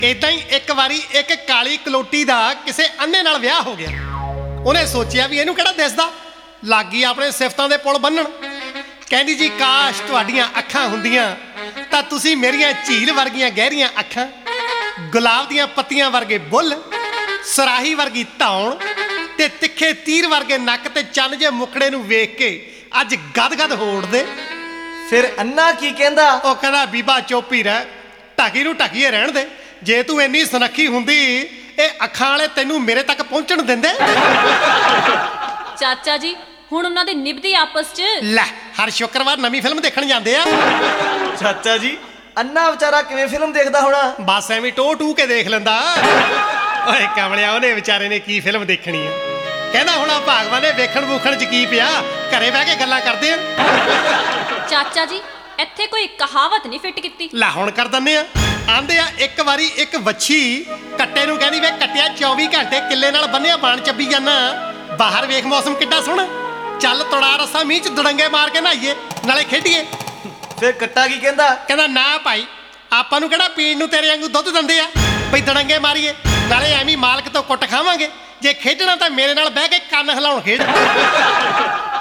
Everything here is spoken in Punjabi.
ਇਦਾਂ ਹੀ ਇੱਕ ਵਾਰੀ ਇੱਕ ਕਾਲੀ ਕਲੋਟੀ ਦਾ ਕਿਸੇ ਅੰਨੇ ਨਾਲ ਵਿਆਹ ਹੋ ਗਿਆ। ਉਹਨੇ ਸੋਚਿਆ ਵੀ ਇਹਨੂੰ ਕਿਹੜਾ ਦਿਸਦਾ, ਲੱਗੀ ਆਪਣੇ ਸਿਫਤਾਂ ਦੇ ਪੁਲ ਬੰਨਣ। ਕਹਿੰਦੀ ਜੀ ਕਾਸ਼ ਤੁਹਾਡੀਆਂ ਅੱਖਾਂ ਹੁੰਦੀਆਂ ਤਾਂ ਤੁਸੀਂ ਮੇਰੀਆਂ ਝੀਲ ਵਰਗੀਆਂ ਗਹਿਰੀਆਂ ਅੱਖਾਂ, ਗੁਲਾਬ ਦੀਆਂ ਪੱਤੀਆਂ ਵਰਗੇ ਬੁੱਲ, ਸਰਾਹੀ ਵਰਗੀ ਧੌਣ ਤੇ ਤਿੱਖੇ ਤੀਰ ਵਰਗੇ ਨੱਕ ਤੇ ਚੰਨ ਜੇ ਮੁਖੜੇ ਨੂੰ ਵੇਖ ਕੇ ਅੱਜ ਗਦ-ਗਦ ਹੋੜਦੇ। ਫਿਰ ਅੰਨਾ ਕੀ ਕਹਿੰਦਾ? ਉਹ ਕਹਿੰਦਾ ਬੀਬਾ ਚੁੱਪ ਹੀ ਰਹਿ, ਢਾਕੀ ਨੂੰ ਢਾਕੀਏ ਰਹਿਣ ਦੇ। ਜੇ ਤੂੰ ਇੰਨੀ ਸੁਨੱਖੀ ਹੁੰਦੀ ਇਹ ਅੱਖਾਂ ਵਾਲੇ ਤੈਨੂੰ ਮੇਰੇ ਤੱਕ ਪਹੁੰਚਣ ਦਿੰਦੇ? ਚਾਚਾ ਜੀ ਹੁਣ ਉਹਨਾਂ ਦੀ ਨਿਭਦੀ ਆਪਸ 'ਚ। ਲੈ ਹਰ ਸ਼ੁੱਕਰਵਾਰ ਨਵੀਂ ਫਿਲਮ ਦੇਖਣ ਜਾਂਦੇ ਆ। ਚਾਚਾ ਜੀ ਅੰਨਾ ਵਿਚਾਰਾ ਕਿਵੇਂ ਫਿਲਮ ਦੇਖਦਾ ਹੋਣਾ? ਬਸ ਐਵੇਂ ਟੋ ਟੂ ਕੇ ਦੇਖ ਲੈਂਦਾ। ਓਏ ਕਮਲਿਆ, ਉਹਨੇ ਵਿਚਾਰੇ ਨੇ ਕੀ ਫਿਲਮ ਦੇਖਣੀ ਆ। ਕਹਿੰਦਾ ਹੁਣ ਭਾਗਵਾਨ ਨੇ ਵੇਖਣ ਵੂਖਣ 'ਚ ਕੀ ਪਿਆ, ਘਰੇ ਬਹਿ ਕੇ ਗੱਲਾਂ ਕਰਦੇ ਆ। ਚਾਚਾ ਜੀ ਇੱਥੇ ਕੋਈ ਕਹਾਵਤ ਨਹੀਂ ਫਿੱਟ ਕੀਤੀ। ਲੈ ਹੁਣ ਕਰ ਦਿੰਦੇ ਆ। ਆਂਦੇ ਆ ਇੱਕ ਵਾਰੀ ਇੱਕ ਵੱਛੀ ਕੱਟੇ ਨੂੰ ਕਹਿੰਦੀ ਵੇ ਕੱਟਿਆ 24 ਘੰਟੇ ਕਿੱਲੇ ਨਾਲ ਬੰਨਿਆ ਬਾਣ ਚੱਬੀ ਜਾਨਾ, ਬਾਹਰ ਵੇਖ ਮੌਸਮ ਕਿੱਡਾ ਸੋਹਣਾ, ਚੱਲ ਤੁੜਾ ਰਸਾ ਮੀਂਹ 'ਚ ਦੜੰਗੇ ਮਾਰ ਕੇ ਨਹਾਈਏ ਨਾਲੇ ਖੇਡੀਏ। ਫਿਰ ਕੱਟਾ ਕੀ ਕਹਿੰਦਾ? ਕਹਿੰਦਾ ਨਾ ਭਾਈ, ਆਪਾਂ ਨੂੰ ਕਿਹੜਾ ਪੀਣ ਨੂੰ ਤੇਰੇ ਵਾਂਗੂ ਦੁੱਧ ਦਿੰਦੇ ਆ ਬਈ ਦੜੰਗੇ ਮਾਰੀਏ, ਨਾਲੇ ਐਵੇਂ ਮਾਲਕ ਤੋਂ ਕੁੱਟ ਖਾਵਾਂਗੇ। ਜੇ ਖੇਡਣਾ ਤਾਂ ਮੇਰੇ ਨਾਲ ਬਹਿ ਕੇ ਕੰਨ ਹਿਲਾਉਣ ਖੇਡ।